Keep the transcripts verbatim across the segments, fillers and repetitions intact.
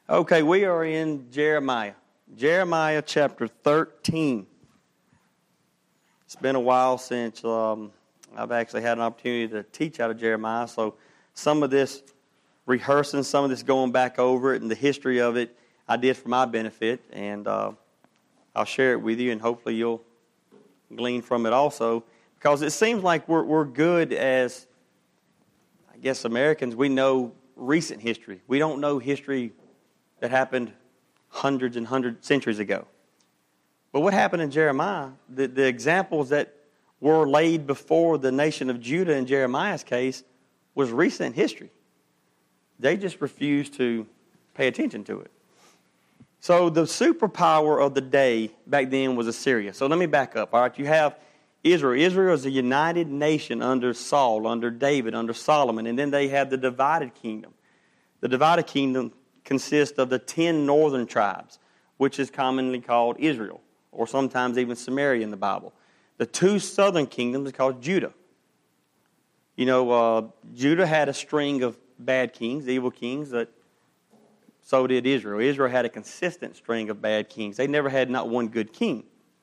Okay, we are in Jeremiah. Jeremiah chapter thirteen. It's been a while since um, I've actually had an opportunity to teach out of Jeremiah, so some of this rehearsing, some of this going back over it and the history of it, I did for my benefit, and uh, I'll share it with you, and hopefully you'll glean from it also, because it seems like we're, we're good as, I guess, Americans. We know recent history. We don't know history that happened hundreds and hundreds centuries ago. But what happened in Jeremiah, the, the examples that were laid before the nation of Judah in Jeremiah's case was recent history. They just refused to pay attention to it. So the superpower of the day back then was Assyria. So let me back up. All right, you have Israel. Israel is a united nation under Saul, under David, under Solomon. And then they have the divided kingdom. The divided kingdom consists of the ten northern tribes, which is commonly called Israel, or sometimes even Samaria in the Bible. The two southern kingdoms are called Judah. You know, uh, Judah had a string of bad kings, evil kings, that so did Israel. Israel had a consistent string of bad kings. They never had not one good king.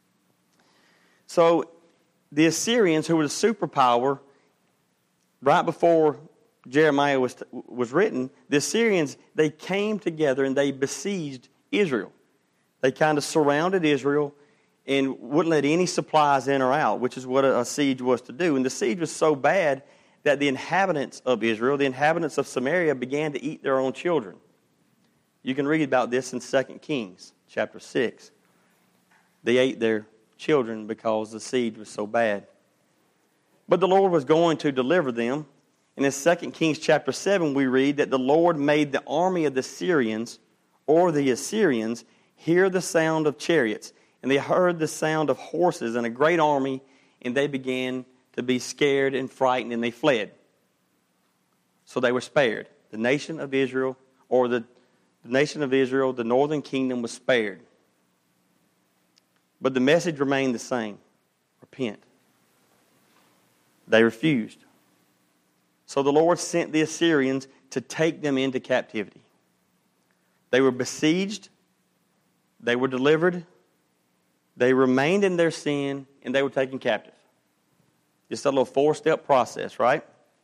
So the Assyrians, who were the superpower, right before Jeremiah was was written, the Assyrians, they came together and they besieged Israel. They kind of surrounded Israel and wouldn't let any supplies in or out, which is what a, a siege was to do. And the siege was so bad that the inhabitants of Israel, the inhabitants of Samaria, began to eat their own children. You can read about this in Second Kings chapter six. They ate their children because the siege was so bad. But the Lord was going to deliver them. And in Second Kings chapter seven, we read that the Lord made the army of the Syrians, or the Assyrians, hear the sound of chariots. And they heard the sound of horses and a great army, and they began to be scared and frightened, and they fled. So they were spared. The nation of Israel, or the, the nation of Israel, the northern kingdom was spared. But the message remained the same. Repent. They refused. So the Lord sent the Assyrians to take them into captivity. They were besieged. They were delivered. They remained in their sin, and they were taken captive. Just a little four-step process, right?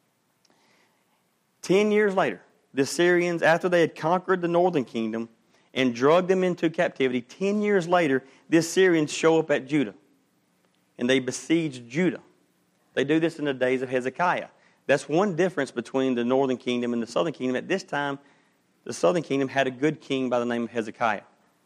Ten years later, the Assyrians, after they had conquered the northern kingdom and dragged them into captivity, ten years later, the Assyrians show up at Judah, and they besiege Judah. They do this in the days of Hezekiah. That's one difference between the northern kingdom and the southern kingdom. At this time, the southern kingdom had a good king by the name of Hezekiah.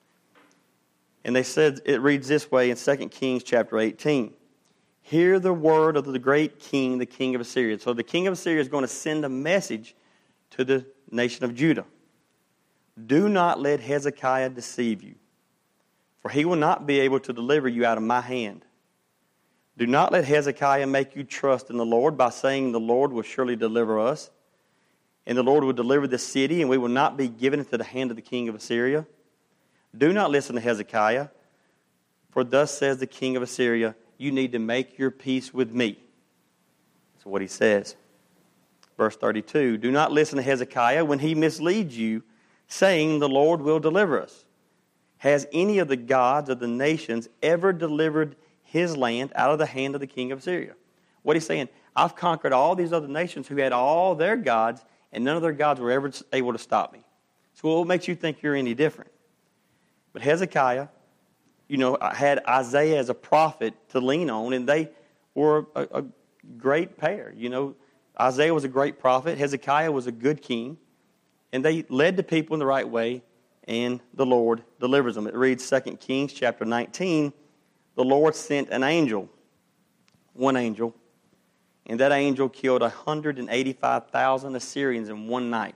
And they said, it reads this way in Second Kings chapter eighteen. Hear the word of the great king, the king of Assyria. So the king of Assyria is going to send a message to the nation of Judah. Do not let Hezekiah deceive you, for he will not be able to deliver you out of my hand. Do not let Hezekiah make you trust in the Lord by saying the Lord will surely deliver us, and the Lord will deliver the city, and we will not be given into the hand of the king of Assyria. Do not listen to Hezekiah, for thus says the king of Assyria, you need to make your peace with me. That's what he says. Verse thirty-two, do not listen to Hezekiah when he misleads you, saying the Lord will deliver us. Has any of the gods of the nations ever delivered his land out of the hand of the king of Assyria? What he's saying, I've conquered all these other nations who had all their gods, and none of their gods were ever able to stop me. So what makes you think you're any different? But Hezekiah, you know, had Isaiah as a prophet to lean on, and they were a, a great pair. You know, Isaiah was a great prophet. Hezekiah was a good king. And they led the people in the right way, and the Lord delivers them. It reads Second Kings chapter nineteen, the Lord sent an angel, one angel, and that angel killed one hundred eighty-five thousand Assyrians in one night.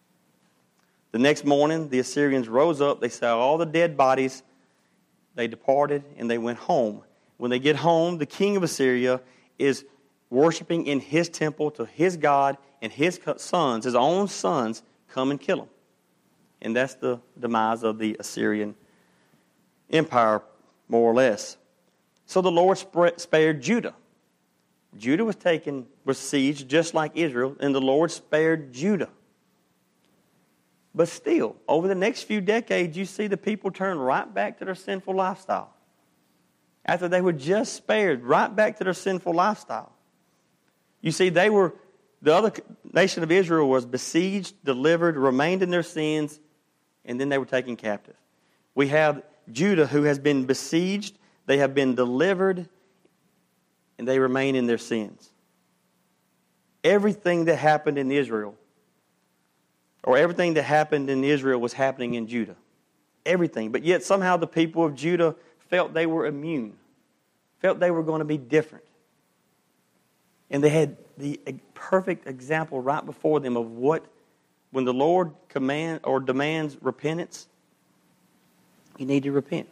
The next morning, the Assyrians rose up, they saw all the dead bodies, they departed, and they went home. When they get home, the king of Assyria is worshiping in his temple to his God, and his sons, his own sons, come and kill him. And that's the demise of the Assyrian empire, more or less. So the Lord spared Judah. Judah was taken, was sieged just like Israel, and the Lord spared Judah. But still, over the next few decades, you see the people turn right back to their sinful lifestyle. After they were just spared, right back to their sinful lifestyle. You see, they were, the other nation of Israel was besieged, delivered, remained in their sins, and then they were taken captive. We have Judah, who has been besieged, they have been delivered, and they remain in their sins. Everything that happened in Israel, or everything that happened in Israel was happening in Judah. Everything. But yet somehow the people of Judah felt they were immune, felt they were going to be different. And they had the perfect example right before them of what, when the Lord command or demands repentance, you need to repent.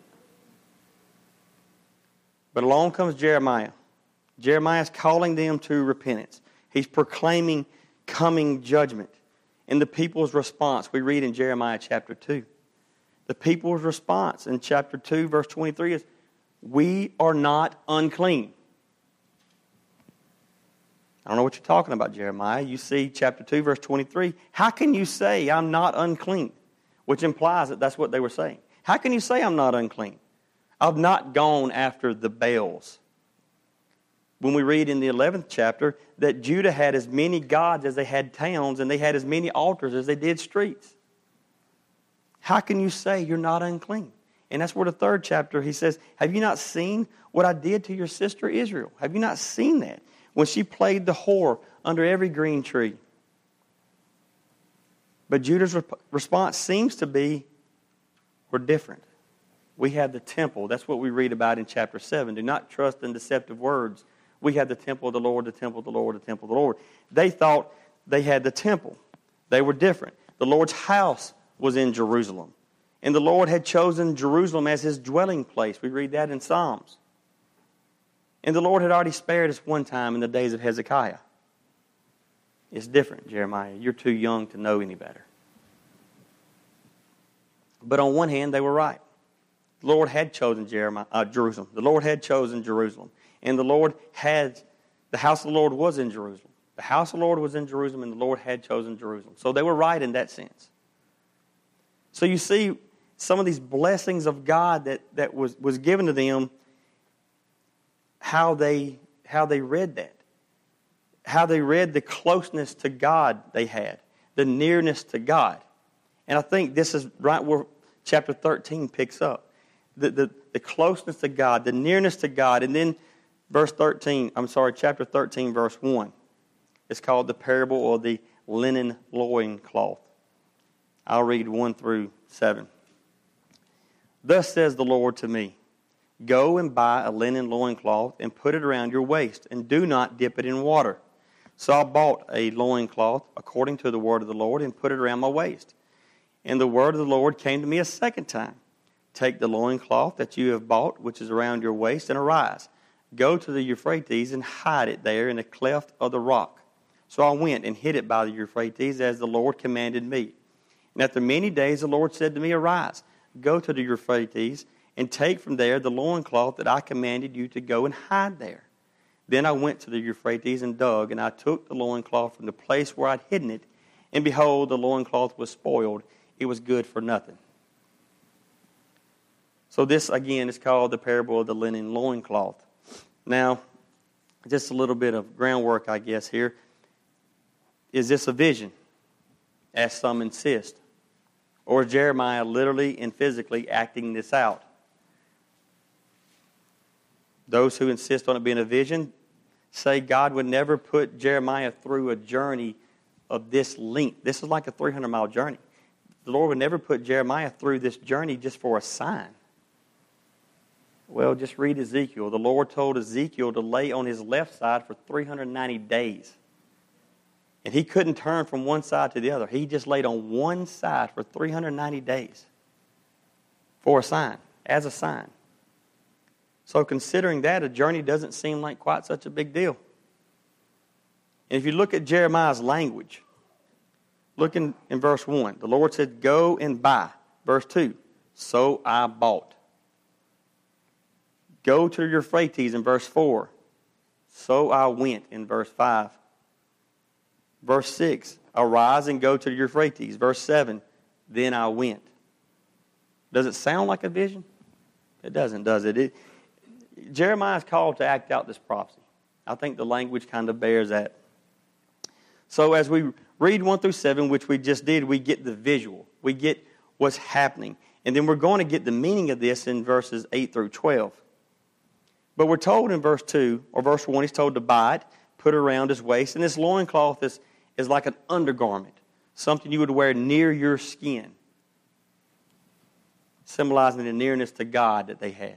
But along comes Jeremiah. Jeremiah is calling them to repentance. He's proclaiming coming judgment. And the people's response, we read in Jeremiah chapter two. The people's response in chapter two, verse twenty-three is, we are not unclean. I don't know what you're talking about, Jeremiah. You see chapter two, verse twenty-three. How can you say I'm not unclean? Which implies that that's what they were saying. How can you say I'm not unclean? I've not gone after the Baals. When we read in the eleventh chapter that Judah had as many gods as they had towns, and they had as many altars as they did streets. How can you say you're not unclean? And that's where the third chapter, he says, have you not seen what I did to your sister Israel? Have you not seen that? When she played the whore under every green tree. But Judah's rep- response seems to be, we're different. We have the temple. That's what we read about in chapter seven. Do not trust in deceptive words. We had the temple of the Lord, the temple of the Lord, the temple of the Lord. They thought they had the temple. They were different. The Lord's house was in Jerusalem. And the Lord had chosen Jerusalem as his dwelling place. We read that in Psalms. And the Lord had already spared us one time in the days of Hezekiah. It's different, Jeremiah. You're too young to know any better. But on one hand, they were right. The Lord had chosen Jeremiah, uh, Jerusalem. The Lord had chosen Jerusalem. And the Lord had, the house of the Lord was in Jerusalem. The house of the Lord was in Jerusalem, and the Lord had chosen Jerusalem. So they were right in that sense. So you see some of these blessings of God that, that was, was given to them, how they, how they read that. How they read the closeness to God they had. The nearness to God. And I think this is right where chapter thirteen picks up. The, the, the closeness to God, the nearness to God. And then verse thirteen, I'm sorry, chapter thirteen, verse one. It's called the parable of the linen loincloth. I'll read one through seven. Thus says the Lord to me, go and buy a linen loincloth and put it around your waist, and do not dip it in water. So I bought a loincloth according to the word of the Lord and put it around my waist. And the word of the Lord came to me a second time. Take the loincloth that you have bought, which is around your waist, and arise. Go to the Euphrates and hide it there in a cleft of the rock. So I went and hid it by the Euphrates as the Lord commanded me. And after many days the Lord said to me, arise, go to the Euphrates, and take from there the loincloth that I commanded you to go and hide there. Then I went to the Euphrates and dug, and I took the loincloth from the place where I'd hidden it, and behold, the loincloth was spoiled. It was good for nothing. So this, again, is called the parable of the linen loincloth. Now, just a little bit of groundwork, I guess, here. Is this a vision, as some insist? Or is Jeremiah literally and physically acting this out? Those who insist on it being a vision say God would never put Jeremiah through a journey of this length. This is like a three hundred mile journey. The Lord would never put Jeremiah through this journey just for a sign. Well, just read Ezekiel. The Lord told Ezekiel to lay on his left side for three hundred ninety days. And he couldn't turn from one side to the other. He just laid on one side for three hundred ninety days for a sign, as a sign. So considering that, a journey doesn't seem like quite such a big deal. And if you look at Jeremiah's language, look in, in verse one. The Lord said, go and buy. Verse two, so I bought. Go to your Euphrates in verse four. So I went in verse five. Verse six, arise and go to the Euphrates. Verse seven, then I went. Does it sound like a vision? It doesn't, does it? it Jeremiah is called to act out this prophecy. I think the language kind of bears that. So as we read one through seven, which we just did, we get the visual. We get what's happening. And then we're going to get the meaning of this in verses eight through twelve. But we're told in verse two, or verse one, he's told to buy it, put it around his waist. And this loincloth is, is like an undergarment, something you would wear near your skin, symbolizing the nearness to God that they had.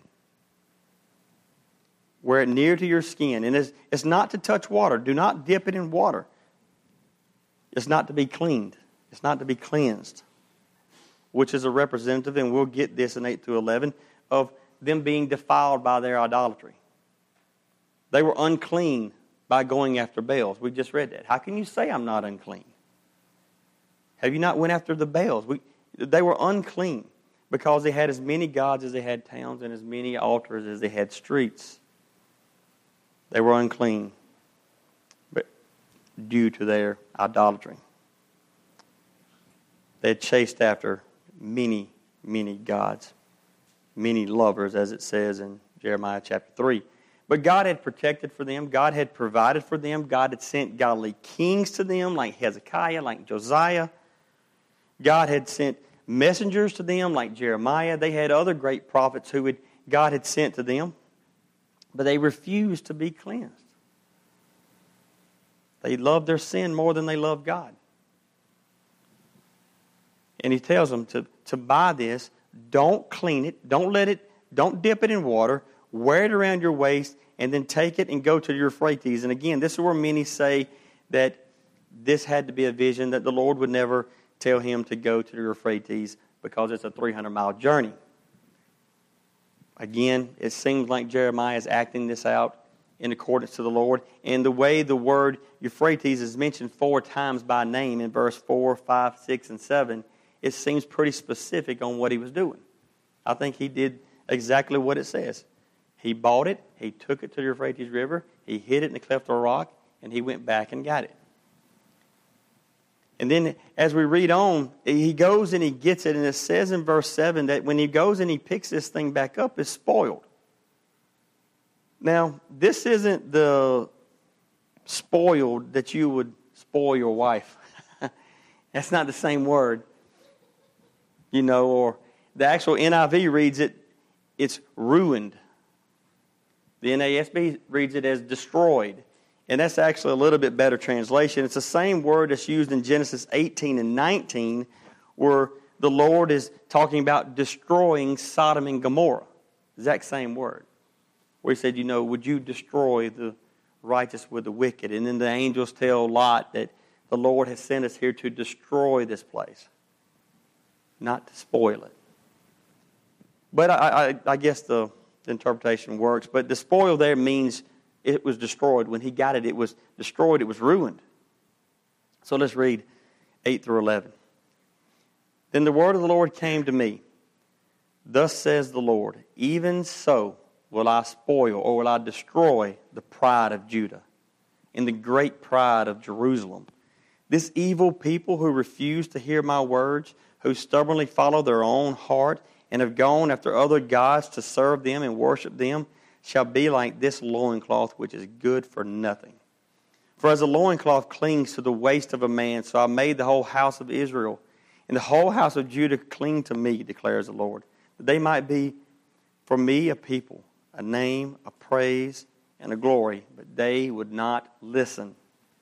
Wear it near to your skin. And it's, it's not to touch water. Do not dip it in water. It's not to be cleaned. It's not to be cleansed, which is a representative, and we'll get this in eight through eleven, of them being defiled by their idolatry. They were unclean by going after Baals. We just read that. How can you say I'm not unclean? Have you not went after the Baals? We, they were unclean because they had as many gods as they had towns and as many altars as they had streets. They were unclean, but due to their idolatry. They had chased after many, many gods, many lovers, as it says in Jeremiah chapter three. But God had protected for them. God had provided for them. God had sent godly kings to them, like Hezekiah, like Josiah. God had sent messengers to them, like Jeremiah. They had other great prophets who had, God had sent to them. But they refused to be cleansed. They loved their sin more than they loved God. And he tells them to, to buy this. Don't clean it. Don't let it, don't dip it in water. Wear it around your waist and then take it and go to the Euphrates. And again, this is where many say that this had to be a vision, that the Lord would never tell him to go to the Euphrates because it's a three hundred mile journey. Again, it seems like Jeremiah is acting this out in accordance to the Lord. And the way the word Euphrates is mentioned four times by name in verse four, five, six, and seven, it seems pretty specific on what he was doing. I think he did exactly what it says. He bought it, he took it to the Euphrates River, he hid it in the cleft of a rock, and he went back and got it. And then as we read on, he goes and he gets it, and it says in verse seven that when he goes and he picks this thing back up, it's spoiled. Now, this isn't the spoiled that you would spoil your wife. That's not the same word. You know, or the actual N I V reads it, it's ruined. The N A S B reads it as destroyed. And that's actually a little bit better translation. It's the same word that's used in Genesis eighteen and nineteen, where the Lord is talking about destroying Sodom and Gomorrah. Exact same word. Where he said, you know, would you destroy the righteous with the wicked? And then the angels tell Lot that the Lord has sent us here to destroy this place, not to spoil it. But I, I, I guess the, the interpretation works. But the spoil there means it was destroyed. When he got it, it was destroyed. It was ruined. So let's read eight through eleven. Then the word of the Lord came to me. Thus says the Lord, even so will I spoil, or will I destroy the pride of Judah and the great pride of Jerusalem. This evil people who refuse to hear my words, who stubbornly follow their own heart and have gone after other gods to serve them and worship them, shall be like this loincloth, which is good for nothing. For as a loincloth clings to the waist of a man, so I made the whole house of Israel and the whole house of Judah cling to me, declares the Lord, that they might be for me a people, a name, a praise, and a glory, but they would not listen.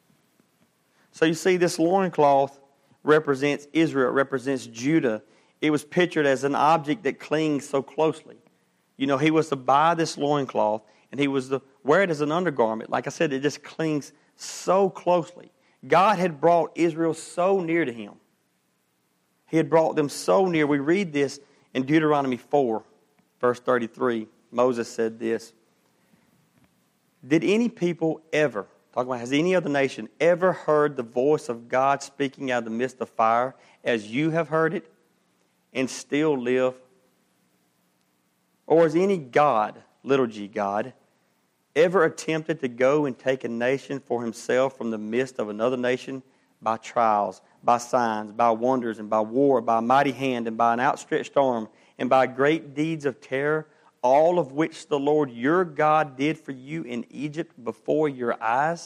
So you see, this loincloth represents Israel, it represents Judah. It was pictured as an object that clings so closely. You know, he was to buy this loincloth, and he was to wear it as an undergarment. Like I said, it just clings so closely. God had brought Israel so near to him. He had brought them so near. We read this in Deuteronomy four, verse thirty-three. Moses said this. Did any people ever, talking about, has any other nation ever heard the voice of God speaking out of the midst of fire as you have heard it and still live? Or has any God, little g God, ever attempted to go and take a nation for himself from the midst of another nation, by trials, by signs, by wonders, and by war, by a mighty hand, and by an outstretched arm, and by great deeds of terror, all of which the Lord your God did for you in Egypt before your eyes?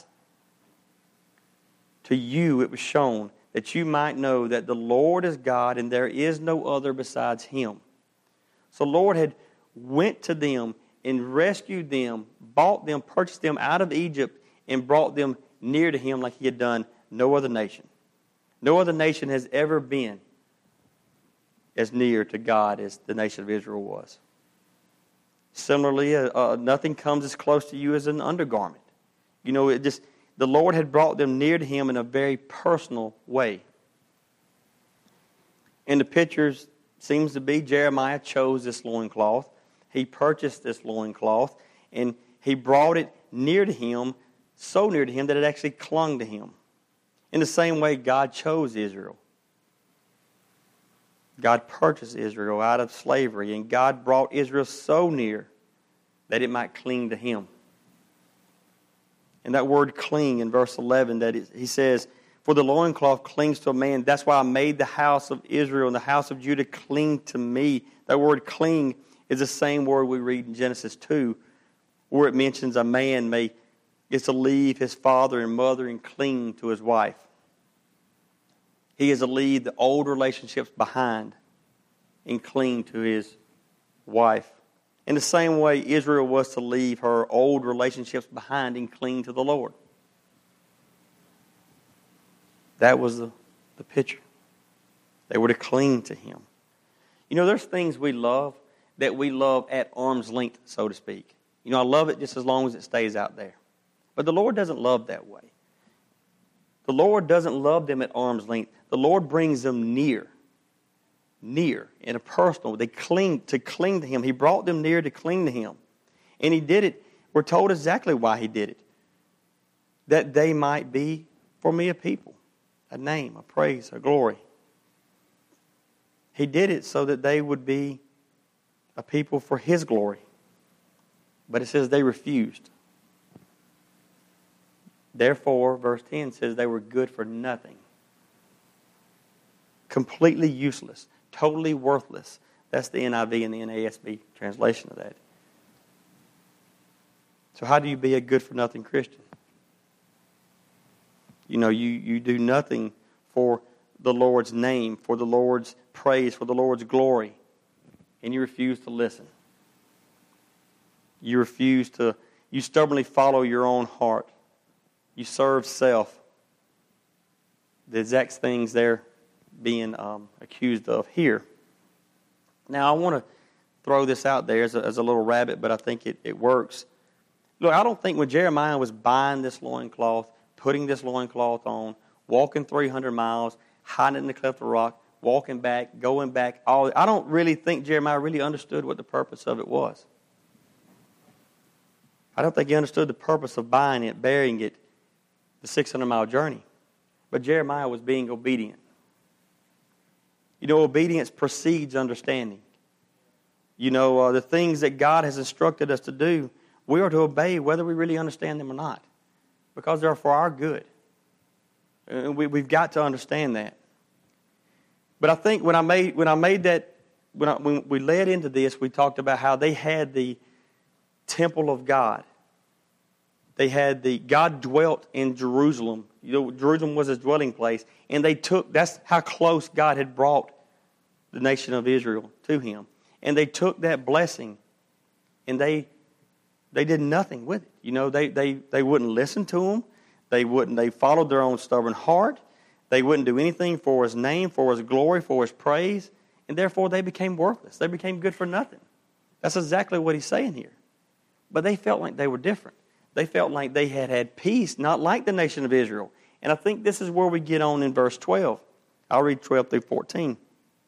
To you it was shown that you might know that the Lord is God and there is no other besides Him. So the Lord had went to them and rescued them, bought them, purchased them out of Egypt, and brought them near to Him like He had done no other nation. No other nation has ever been as near to God as the nation of Israel was. Similarly, uh, uh, nothing comes as close to you as an undergarment. You know, it just the Lord had brought them near to Him in a very personal way. And the pictures seems to be Jeremiah chose this loincloth. He purchased this loincloth, and he brought it near to him, so near to him that it actually clung to him. In the same way, God chose Israel. God purchased Israel out of slavery, and God brought Israel so near that it might cling to Him. And that word cling in verse eleven, that is, he says, for the loincloth clings to a man. That's why I made the house of Israel and the house of Judah cling to me. That word cling is the same word we read in Genesis two, where it mentions a man may gets to leave his father and mother and cling to his wife. He is to leave the old relationships behind and cling to his wife. In the same way, Israel was to leave her old relationships behind and cling to the Lord. That was the, the picture. They were to cling to Him. You know, there's things we love that we love at arm's length, so to speak. You know, I love it just as long as it stays out there. But the Lord doesn't love that way. The Lord doesn't love them at arm's length. The Lord brings them near. Near, in a personal. They cling to cling to Him. He brought them near to cling to Him. And He did it. We're told exactly why He did it. That they might be for me a people. A name, a praise, a glory. He did it so that they would be a people for His glory. But it says they refused. Therefore, verse ten says they were good for nothing. Completely useless. Totally worthless. That's the N I V and the N A S B translation of that. So how do you be a good for nothing Christian? You know, you, you do nothing for the Lord's name, for the Lord's praise, for the Lord's glory. And you refuse to listen. You refuse to, you stubbornly follow your own heart. You serve self. The exact things they're being um, accused of here. Now, I want to throw this out there as a, as a little rabbit, but I think it, it works. Look, I don't think when Jeremiah was buying this loincloth, putting this loincloth on, walking three hundred miles, hiding in the cleft of rock, walking back, going back, all I don't really think Jeremiah really understood what the purpose of it was. I don't think he understood the purpose of buying it, burying it, the six hundred mile journey. But Jeremiah was being obedient. You know, obedience precedes understanding. You know, uh, the things that God has instructed us to do, we are to obey whether we really understand them or not. Because they're for our good. And we, we've got to understand that. But I think when I made when I made that, when, I, when we led into this, we talked about how they had the temple of God. They had the, God dwelt in Jerusalem. You know, Jerusalem was His dwelling place. And they took, that's how close God had brought the nation of Israel to Him. And they took that blessing and they they did nothing with it. You know, they, they, they wouldn't listen to Him. They wouldn't, they followed their own stubborn heart. They wouldn't do anything for His name, for His glory, for His praise. And therefore they became worthless. They became good for nothing. That's exactly what He's saying here. But they felt like they were different. They felt like they had had peace, not like the nation of Israel. And I think this is where we get on in verse twelve. I'll read twelve through fourteen.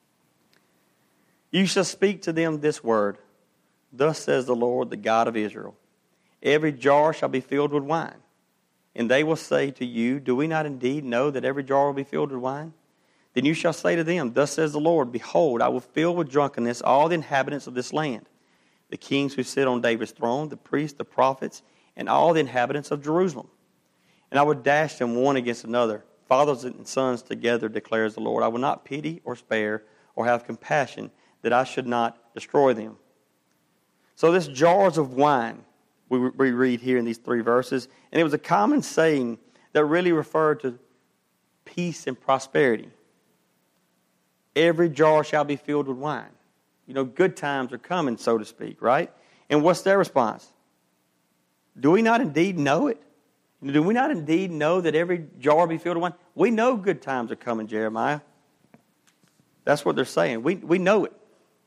You shall speak to them this word. Thus says the Lord, the God of Israel. Every jar shall be filled with wine. And they will say to you, do we not indeed know that every jar will be filled with wine? Then you shall say to them, thus says the Lord, behold, I will fill with drunkenness all the inhabitants of this land, the kings who sit on David's throne, the priests, the prophets, and all the inhabitants of Jerusalem. And I would dash them one against another, fathers and sons together, declares the Lord. I will not pity or spare or have compassion, that I should not destroy them. So this jars of wine, we, we read here in these three verses, and it was a common saying that really referred to peace and prosperity. Every jar shall be filled with wine. You know, good times are coming, so to speak, right? And what's their response? Do we not indeed know it? Do we not indeed know that every jar be filled with wine? We know good times are coming, Jeremiah. That's what they're saying. We we know it.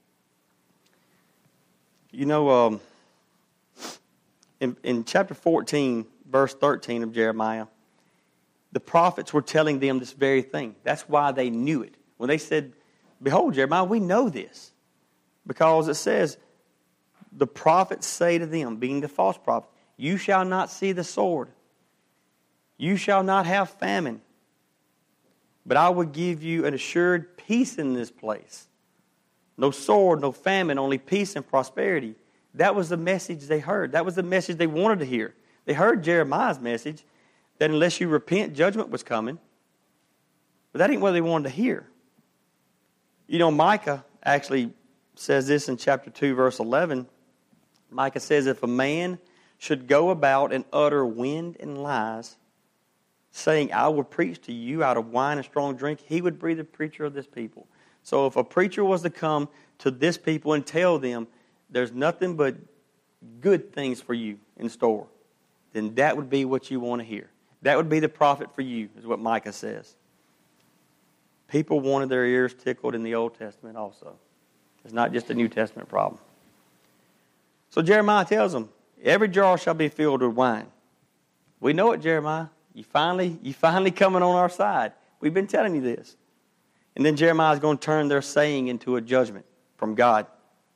You know, um, in, in chapter fourteen, verse thirteen of Jeremiah, the prophets were telling them this very thing. That's why they knew it. When they said, behold, Jeremiah, we know this. Because it says, the prophets say to them, being the false prophets, you shall not see the sword. You shall not have famine. But I will give you an assured peace in this place. No sword, no famine, only peace and prosperity. That was the message they heard. That was the message they wanted to hear. They heard Jeremiah's message that unless you repent, judgment was coming. But that ain't what they wanted to hear. You know, Micah actually says this in chapter two, verse eleven. Micah says, if a man should go about and utter wind and lies, saying, I will preach to you out of wine and strong drink, he would be the preacher of this people. So if a preacher was to come to this people and tell them, there's nothing but good things for you in store, then that would be what you want to hear. That would be the prophet for you, is what Micah says. People wanted their ears tickled in the Old Testament also. It's not just a New Testament problem. So Jeremiah tells them, every jar shall be filled with wine. We know it, Jeremiah. You finally, you finally coming on our side. We've been telling you this. And then Jeremiah is going to turn their saying into a judgment from God.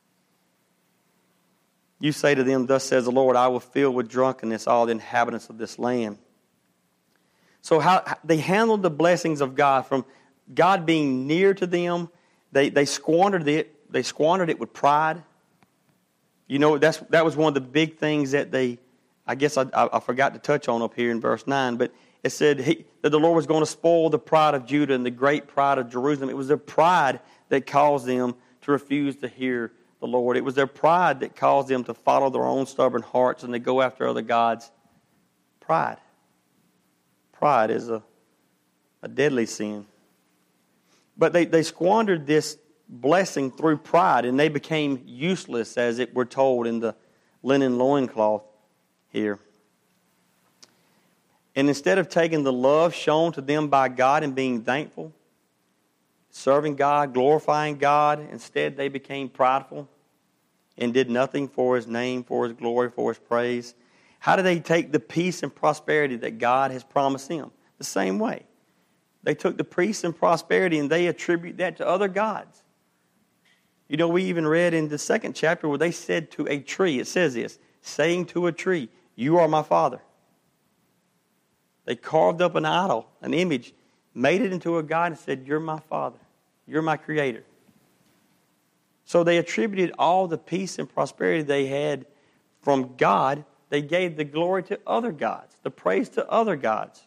You say to them, thus says the Lord, I will fill with drunkenness all the inhabitants of this land. So how they handled the blessings of God, from God being near to them, they, they squandered it. They squandered it with pride. You know, that's that was one of the big things that they, I guess I, I, I forgot to touch on up here in verse nine, but it said he, that the Lord was going to spoil the pride of Judah and the great pride of Jerusalem. It was their pride that caused them to refuse to hear the Lord. It was their pride that caused them to follow their own stubborn hearts and to go after other gods. Pride. Pride is a, a deadly sin. But they, they squandered this blessing through pride, and they became useless, as it we're told in the linen loincloth here. And instead of taking the love shown to them by God and being thankful, serving God, glorifying God, instead they became prideful and did nothing for His name, for His glory, for His praise. How do they take the peace and prosperity that God has promised them? The same way. They took the peace and prosperity and they attribute that to other gods. You know, we even read in the second chapter where they said to a tree, it says this, saying to a tree, you are my father. They carved up an idol, an image, made it into a god and said, you're my father. You're my creator. So they attributed all the peace and prosperity they had from God. They gave the glory to other gods, the praise to other gods.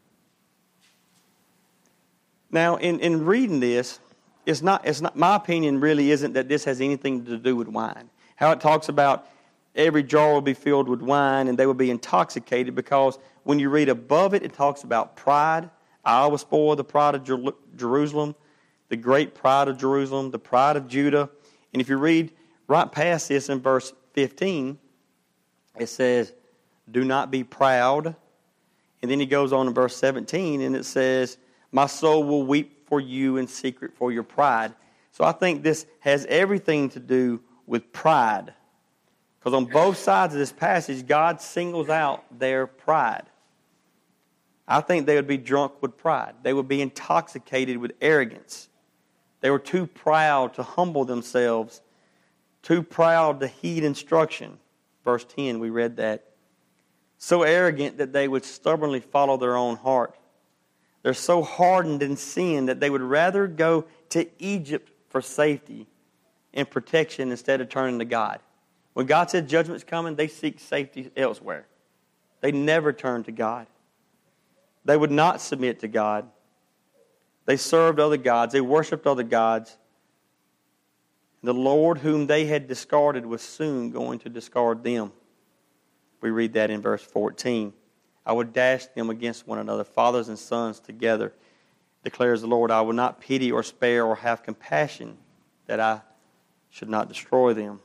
Now, in, in reading this, it's not, it's not, my opinion really isn't that this has anything to do with wine. How it talks about every jar will be filled with wine and they will be intoxicated, because when you read above it, it talks about pride. I will spoil the pride of Jer- Jerusalem, the great pride of Jerusalem, the pride of Judah. And if you read right past this in verse fifteen, it says, do not be proud. And then he goes on in verse seventeen and it says, my soul will weep for you in secret for your pride. So I think this has everything to do with pride. Because on both sides of this passage, God singles out their pride. I think they would be drunk with pride. They would be intoxicated with arrogance. They were too proud to humble themselves, too proud to heed instruction. Verse ten, we read that. So arrogant that they would stubbornly follow their own heart. They're so hardened in sin that they would rather go to Egypt for safety and protection instead of turning to God. When God said judgment's coming, they seek safety elsewhere. They never turn to God. They would not submit to God. They served other gods. They worshipped other gods. The Lord whom they had discarded was soon going to discard them. We read that in verse fourteen. I will dash them against one another, fathers and sons together, declares the Lord. I will not pity or spare or have compassion that I should not destroy them.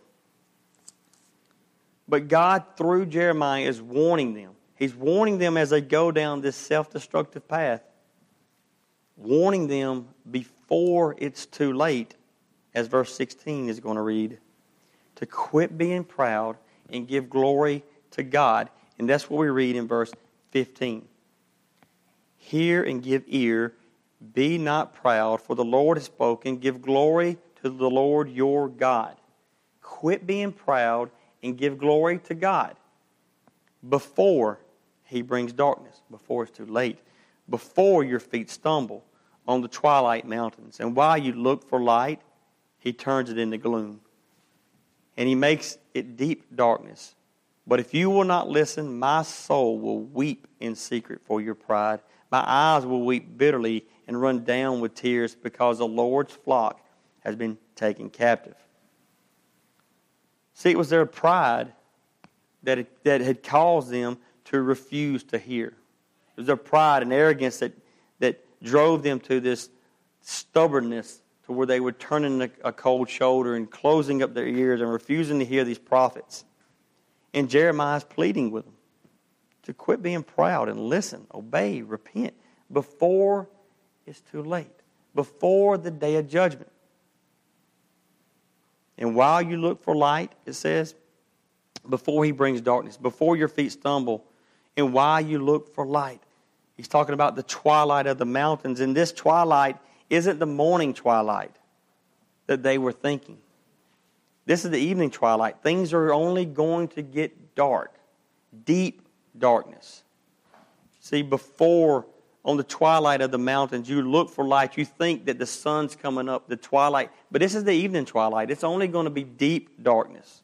But God, through Jeremiah, is warning them. He's warning them as they go down this self-destructive path, warning them before it's too late, as verse sixteen is going to read, to quit being proud and give glory to God. And that's what we read in verse fifteen. Hear and give ear, be not proud, for the Lord has spoken. Give glory to the Lord your God. Quit being proud and give glory to God before He brings darkness, before it's too late, before your feet stumble on the twilight mountains. And while you look for light, He turns it into gloom. And He makes it deep darkness. But if you will not listen, my soul will weep in secret for your pride. My eyes will weep bitterly and run down with tears because the Lord's flock has been taken captive. See, it was their pride that, it, that had caused them to refuse to hear. It was their pride and arrogance that, that drove them to this stubbornness to where they were turning a, a cold shoulder and closing up their ears and refusing to hear these prophets. And Jeremiah is pleading with them to quit being proud and listen, obey, repent before it's too late, before the day of judgment. And while you look for light, it says, before He brings darkness, before your feet stumble, and while you look for light. He's talking about the twilight of the mountains, and this twilight isn't the morning twilight that they were thinking. This is the evening twilight. Things are only going to get dark, deep darkness. See, before, on the twilight of the mountains, you look for light. You think that the sun's coming up, the twilight. But this is the evening twilight. It's only going to be deep darkness.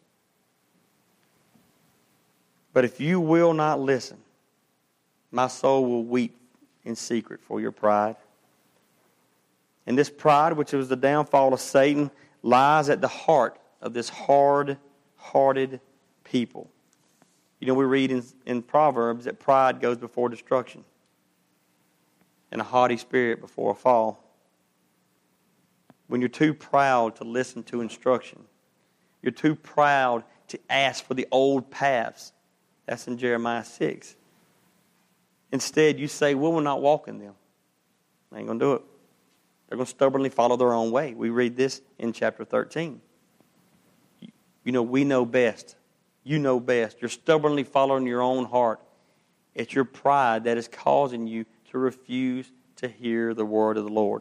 But if you will not listen, my soul will weep in secret for your pride. And this pride, which was the downfall of Satan, lies at the heart of this hard-hearted people. You know, we read in, in Proverbs that pride goes before destruction and a haughty spirit before a fall. When you're too proud to listen to instruction, you're too proud to ask for the old paths. That's in Jeremiah six. Instead, you say, we will not walk in them. I ain't going to do it. They're going to stubbornly follow their own way. We read this in chapter thirteen. You know, we know best. You know best. You're stubbornly following your own heart. It's your pride that is causing you to refuse to hear the word of the Lord.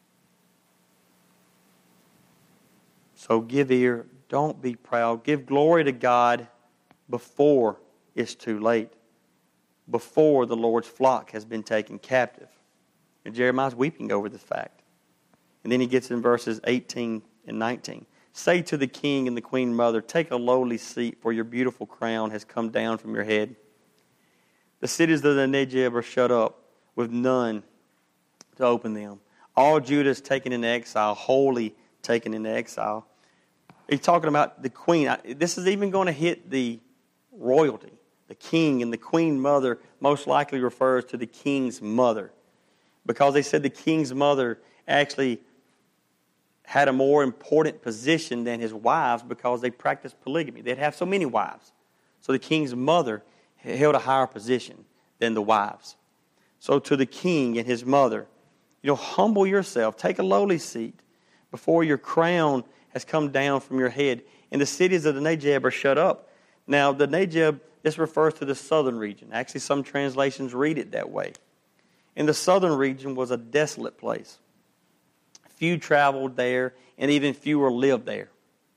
So give ear. Don't be proud. Give glory to God before it's too late. Before the Lord's flock has been taken captive. And Jeremiah's weeping over this fact. And then he gets in verses eighteen and nineteen. Say to the king and the queen mother, take a lowly seat, for your beautiful crown has come down from your head. The cities of the Negeb are shut up, with none to open them. All Judah is taken into exile, wholly taken into exile. He's talking about the queen. This is even going to hit the royalty. The king and the queen mother most likely refers to the king's mother, because they said the king's mother actually had a more important position than his wives because they practiced polygamy. They'd have so many wives. So the king's mother held a higher position than the wives. So to the king and his mother, you know, humble yourself. Take a lowly seat before your crown has come down from your head. And the cities of the Negeb are shut up. Now, the Negeb, this refers to the southern region. Actually, some translations read it that way. And the southern region was a desolate place. Few traveled there, and even fewer lived there.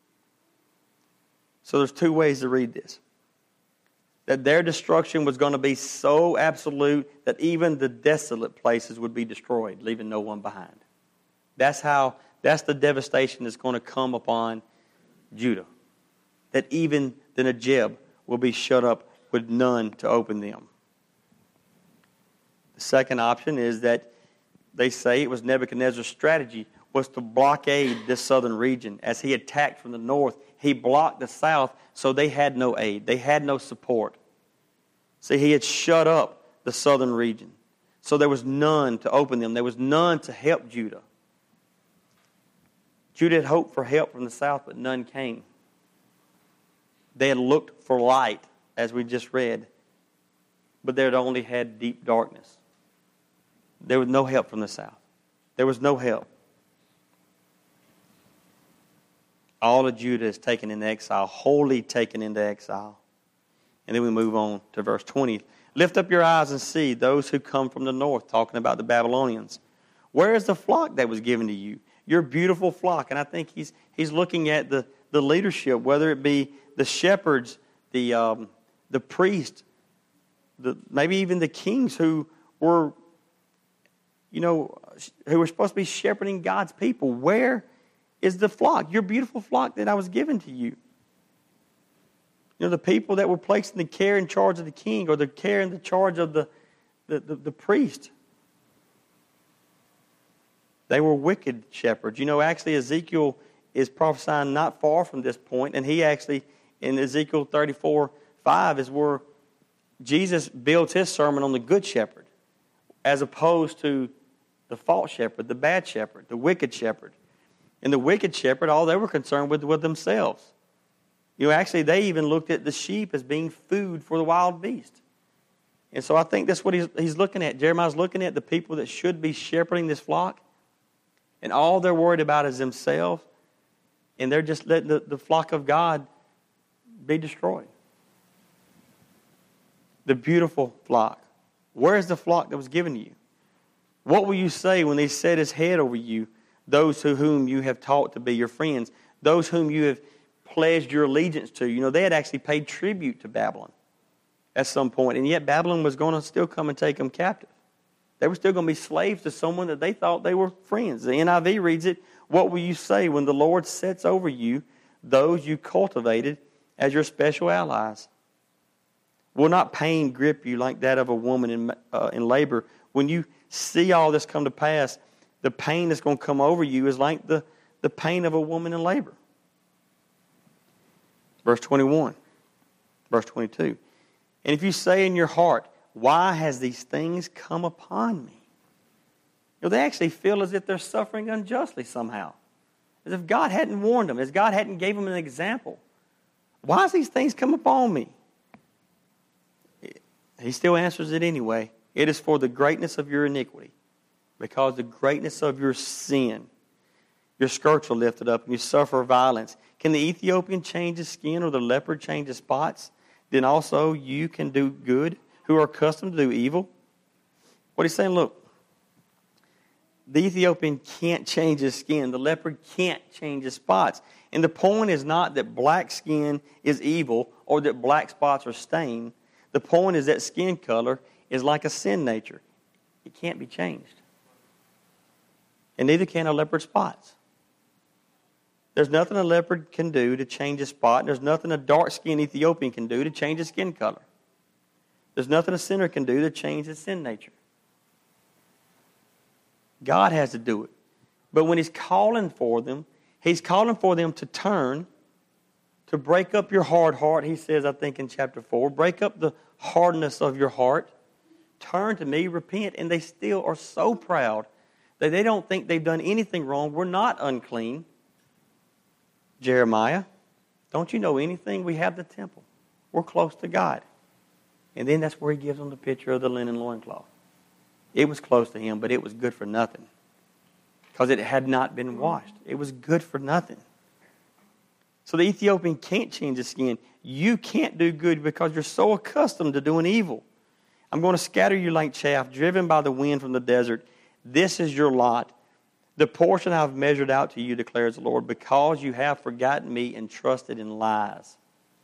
So there's two ways to read this. That their destruction was going to be so absolute that even the desolate places would be destroyed, leaving no one behind. That's how, that's the devastation that's going to come upon Judah. That even the Negeb will be shut up with none to open them. The second option is that they say it was Nebuchadnezzar's strategy was to blockade this southern region. As he attacked from the north, he blocked the south, so they had no aid. They had no support. See, he had shut up the southern region. So there was none to open them. There was none to help Judah. Judah had hoped for help from the south, but none came. They had looked for light, as we just read, but they had only had deep darkness. There was no help from the south. There was no help. All of Judah is taken into exile, wholly taken into exile. And then we move on to verse twenty. Lift up your eyes and see those who come from the north, talking about the Babylonians. Where is the flock that was given to you? Your beautiful flock. And I think he's he's looking at the, the leadership, whether it be the shepherds, the um, the priests, the, maybe even the kings who were, you know, who were supposed to be shepherding God's people. Where is the flock? Your beautiful flock that I was given to you. You know, the people that were placed in the care and charge of the king, or the care and the charge of the, the, the, the priest. They were wicked shepherds. You know, actually Ezekiel is prophesying not far from this point, and he actually, in Ezekiel thirty-four five, is where Jesus builds his sermon on the good shepherd, as opposed to the false shepherd, the bad shepherd, the wicked shepherd. And the wicked shepherd, all they were concerned with was themselves. You know, actually, they even looked at the sheep as being food for the wild beast. And so I think that's what he's, he's looking at. Jeremiah's looking at the people that should be shepherding this flock, and all they're worried about is themselves, and they're just letting the, the flock of God be destroyed. The beautiful flock. Where is the flock that was given to you? What will you say when they set his head over you, those to whom you have taught to be your friends, those whom you have pledged your allegiance to? You know, they had actually paid tribute to Babylon at some point, and yet Babylon was going to still come and take them captive. They were still going to be slaves to someone that they thought they were friends. The N I V reads it, what will you say when the Lord sets over you those you cultivated as your special allies? Will not pain grip you like that of a woman in, uh, in labor? When you see all this come to pass, the pain that's going to come over you is like the, the pain of a woman in labor. Verse twenty-one, verse twenty-two. And if you say in your heart, why has these things come upon me? You know, they actually feel as if they're suffering unjustly somehow. As if God hadn't warned them, as God hadn't gave them an example. Why has these things come upon me? He still answers it anyway. It is for the greatness of your iniquity, because the greatness of your sin. Your skirts are lifted up and you suffer violence. Can the Ethiopian change his skin, or the leopard change his spots? Then also you can do good, who are accustomed to do evil. What he's saying, look, the Ethiopian can't change his skin. The leopard can't change his spots. And the point is not that black skin is evil or that black spots are stained. The point is that skin color is like a sin nature. It can't be changed. And neither can a leopard's spots. There's nothing a leopard can do to change his spot. And there's nothing a dark-skinned Ethiopian can do to change his skin color. There's nothing a sinner can do to change his sin nature. God has to do it. But when he's calling for them, he's calling for them to turn, to break up your hard heart, he says, I think in chapter four. Break up the hardness of your heart. Turn to me, repent. And they still are so proud that they don't think they've done anything wrong. We're not unclean. Jeremiah, don't you know anything? We have the temple. We're close to God. And then that's where he gives them the picture of the linen loincloth. It was close to him, but it was good for nothing, because it had not been washed. It was good for nothing. So the Ethiopian can't change his skin. You can't do good because you're so accustomed to doing evil. I'm going to scatter you like chaff, driven by the wind from the desert. This is your lot. The portion I have measured out to you, declares the Lord, because you have forgotten me and trusted in lies.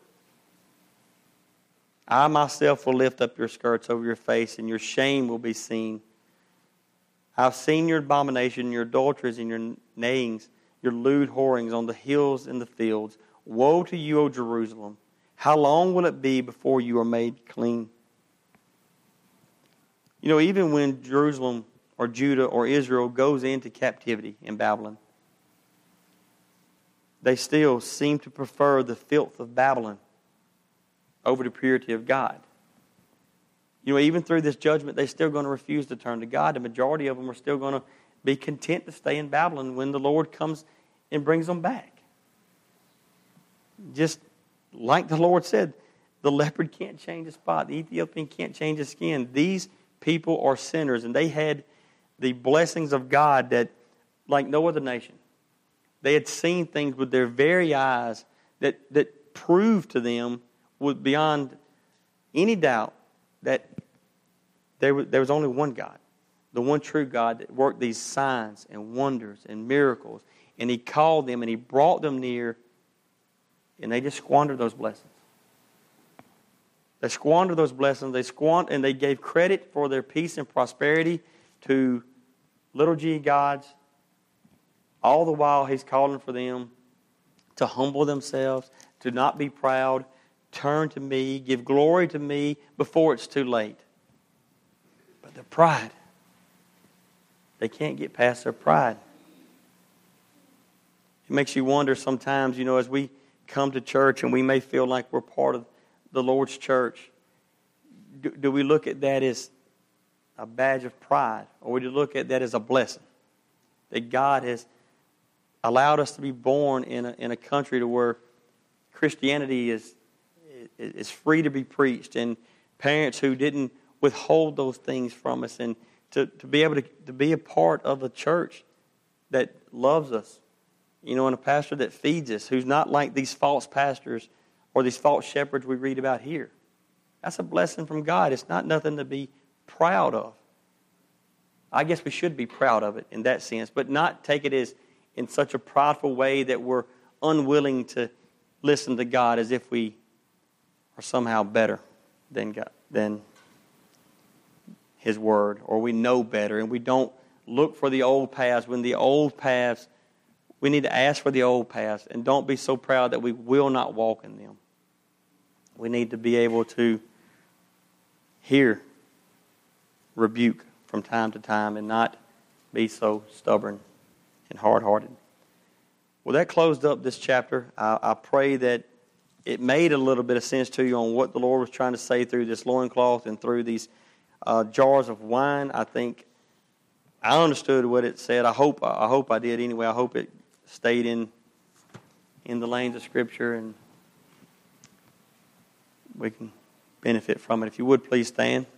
I myself will lift up your skirts over your face, and your shame will be seen. I've seen your abomination, your adulteries, and your neighings, your lewd whorings on the hills and the fields. Woe to you, O Jerusalem! How long will it be before you are made clean? You know, even when Jerusalem or Judah or Israel goes into captivity in Babylon, they still seem to prefer the filth of Babylon over the purity of God. You know, even through this judgment, they're still going to refuse to turn to God. The majority of them are still going to be content to stay in Babylon when the Lord comes and brings them back. Just like the Lord said, the leopard can't change his spot. The Ethiopian can't change his skin. These people are sinners, and they had the blessings of God that, like no other nation, they had seen things with their very eyes that, that proved to them, with beyond any doubt, that there was, there was only one God, the one true God that worked these signs and wonders and miracles. And He called them and He brought them near, and they just squandered those blessings. They squandered those blessings. They squandered, and they gave credit for their peace and prosperity to little g gods. All the while He's calling for them to humble themselves, to not be proud, turn to Me, give glory to Me before it's too late. But their pride, they can't get past their pride. It makes you wonder sometimes, you know, as we come to church and we may feel like we're part of the Lord's church, do, do we look at that as a badge of pride, or do we look at that as a blessing? That God has allowed us to be born in a, in a country to where Christianity is, is free to be preached, and parents who didn't withhold those things from us, and to, to be able to, to be a part of a church that loves us, you know, and a pastor that feeds us, who's not like these false pastors or these false shepherds we read about here. That's a blessing from God. It's not nothing to be proud of. I guess we should be proud of it in that sense, but not take it as in such a prideful way that we're unwilling to listen to God as if we are somehow better than God, than His Word, or we know better, and we don't look for the old paths when the old paths, we need to ask for the old paths, and don't be so proud that we will not walk in them. We need to be able to hear rebuke from time to time and not be so stubborn and hard-hearted. Well, that closed up this chapter. I, I pray that it made a little bit of sense to you on what the Lord was trying to say through this loincloth and through these uh, jars of wine. I think I understood what it said. I hope I hope I did anyway. I hope it stayed in in the lanes of Scripture, and we can benefit from it. If you would, please stand.